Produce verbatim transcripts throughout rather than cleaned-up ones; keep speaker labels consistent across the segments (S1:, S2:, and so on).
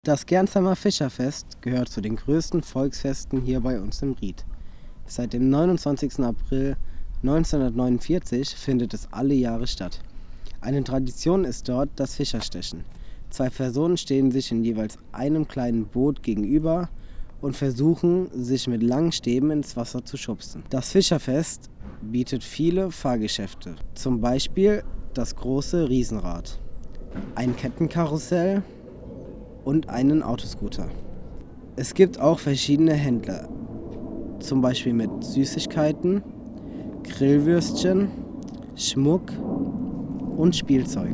S1: Das Gernsheimer Fischerfest gehört zu den größten Volksfesten hier bei uns im Ried. Seit dem neunundzwanzigsten April neunzehnhundertneunundvierzig findet es alle Jahre statt. Eine Tradition ist dort das Fischerstechen. Zwei Personen stehen sich in jeweils einem kleinen Boot gegenüber und versuchen, sich mit langen Stäben ins Wasser zu schubsen. Das Fischerfest bietet viele Fahrgeschäfte, zum Beispiel das große Riesenrad, ein Kettenkarussell und einen Autoscooter. Es gibt auch verschiedene Händler, zum Beispiel mit Süßigkeiten, Grillwürstchen, Schmuck und Spielzeug.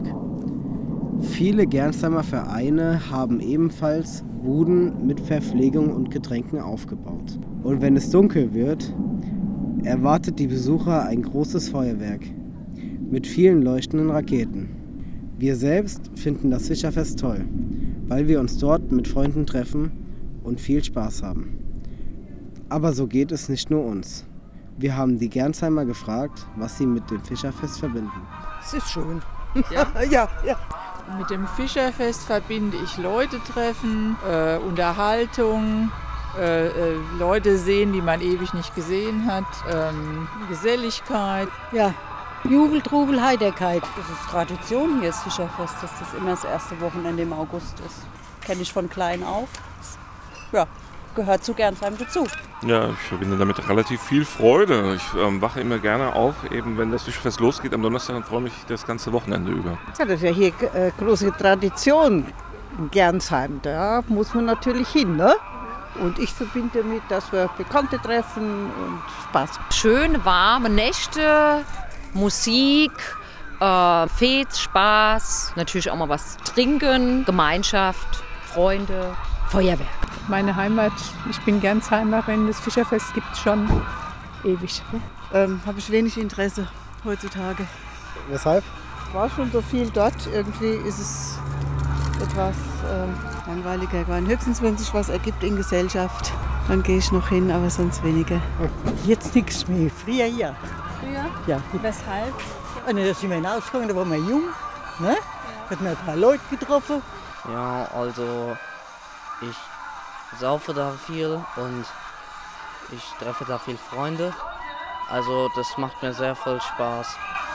S1: Viele Gernsheimer Vereine haben ebenfalls Buden mit Verpflegung und Getränken aufgebaut. Und wenn es dunkel wird, erwartet die Besucher ein großes Feuerwerk mit vielen leuchtenden Raketen. Wir selbst finden das Fischerfest toll, weil wir uns dort mit Freunden treffen und viel Spaß haben. Aber so geht es nicht nur uns. Wir haben die Gernsheimer gefragt, was sie mit dem Fischerfest verbinden.
S2: Es ist schön.
S3: Ja?
S2: ja, ja.
S3: Mit dem Fischerfest verbinde ich Leute treffen, äh, Unterhaltung, äh, äh, Leute sehen, die man ewig nicht gesehen hat, ähm, Geselligkeit.
S2: Ja, Jubel, Trubel, Heiterkeit.
S4: Das ist Tradition hier, das Fischerfest, dass das immer das erste Wochenende im August ist. Kenne ich von klein auf. Ja, gehört zu Gernsheim dazu.
S5: Ja, ich verbinde damit relativ viel Freude. Ich ähm, wache immer gerne auf, eben wenn das Fischerfest losgeht am Donnerstag, und freue mich das ganze Wochenende über.
S2: Ja, das ist ja hier äh, große Tradition in Gernsheim. Da muss man natürlich hin, ne? Und ich verbinde damit, dass wir Bekannte treffen und Spaß.
S6: Schön warme Nächte, Musik, äh, Fets, Spaß, natürlich auch mal was trinken, Gemeinschaft, Freunde, Feuerwerk.
S7: Meine Heimat, ich bin Gernsheimerin, das Fischerfest gibt es schon ewig.
S8: Ähm, habe ich wenig Interesse heutzutage.
S1: Weshalb?
S8: War schon so viel dort, irgendwie ist es etwas ähm, langweiliger geworden. Höchstens, wenn sich was ergibt in Gesellschaft, dann gehe ich noch hin, aber sonst weniger.
S2: Jetzt nichts mehr. Früher ja.
S4: Früher?
S2: Ja.
S4: Weshalb?
S2: Und da sind wir hinausgegangen, da waren wir jung. Ne? Da hat man ein paar Leute getroffen.
S9: Ja, also ich saufe da viel und ich treffe da viel Freunde. Also das macht mir sehr viel Spaß.